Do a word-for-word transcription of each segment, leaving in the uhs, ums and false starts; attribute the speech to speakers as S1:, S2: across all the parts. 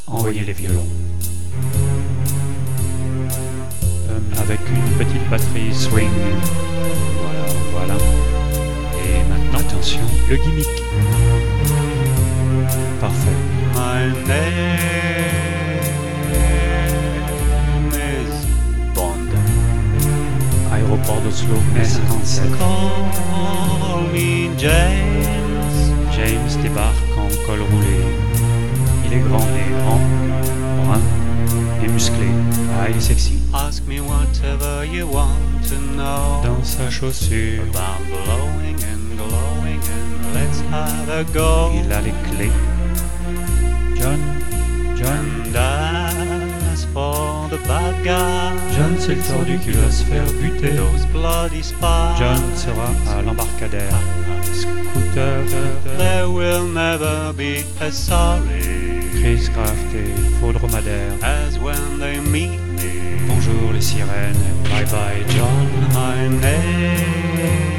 S1: envoyer les violons. Euh, avec une petite batterie swing. Voilà, voilà. Et maintenant, attention, le gimmick. Parfait.
S2: My name is Bond.
S1: Aéroport d'Oslo, mai cinquante-sept.
S2: Call me James.
S1: James débarque en col roulé. Il est grand et grand, brun et musclé. Ah, il est sexy.
S2: Ask me whatever you want to know
S1: Dans sa chaussure,
S2: about blowing and glowing and let's have a go.
S1: il a les clés. John, John,
S2: And as for the bad guy,
S1: John, c'est le tordu qui va se faire buter.
S2: those bloody spies,
S1: John sera à l'embarcadère. Scooter,
S2: there will never be a sorry
S1: Chris Craft et faux dromadaire.
S2: as when they meet me.
S1: Bonjour les sirènes, bye bye John.
S2: My name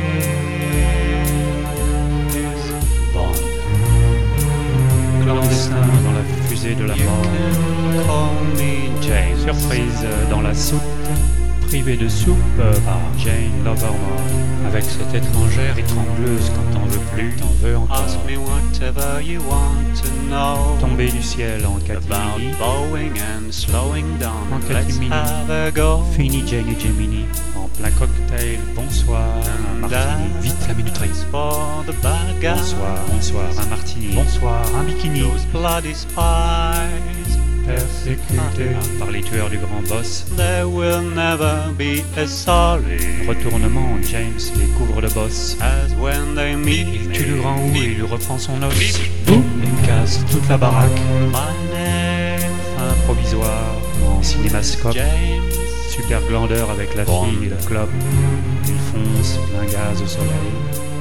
S2: is
S1: Bond. Clandestin dans la fusée de la
S2: You
S1: mort.
S2: can call me James.
S1: Surprise dans la soupe, privé de soupe par Jane Lovermore. Avec cette étrangère étrangleuse quand t'en veux plus, t'en veux
S2: Ask
S1: encore.
S2: me whatever you want to know
S1: Tombé du ciel en
S2: about
S1: catimini,
S2: bowing and slowing down.
S1: En
S2: Let's
S1: catimini.
S2: have a go.
S1: fini Jane et Gemini, en plein cocktail, bonsoir, un martini, vite la minuterie.
S2: As for the bad guy,
S1: Bonsoir, bonsoir, un martini, bonsoir, un bikini.
S2: those bloody spies,
S1: Persécuté par les tueurs du grand boss.
S2: there will never be a sorry
S1: Retournement, James les couvre de boss.
S2: as when they meet
S1: Il
S2: me.
S1: tue le grand roux et il reprend son os. Boum, il casse toute la baraque.
S2: My name
S1: Un provisoire en cinémascope.
S2: James.
S1: Super glandeur avec la
S2: Bond.
S1: fille et le club. Il fonce plein gaz au soleil.